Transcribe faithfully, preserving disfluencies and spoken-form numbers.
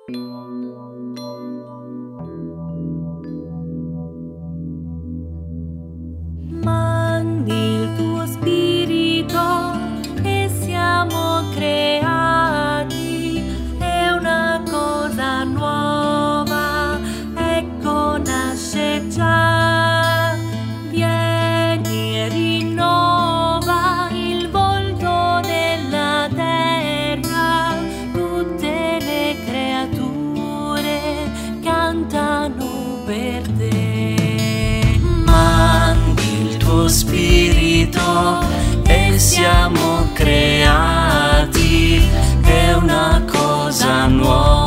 Mandi il tuo spirito e siamo creati, è una cosa nuova, ecco nasce già. Vieni e rinnova il volto della terra, tutte le creature cantano per te. Mandi il tuo spirito e siamo creati, è una cosa nuova.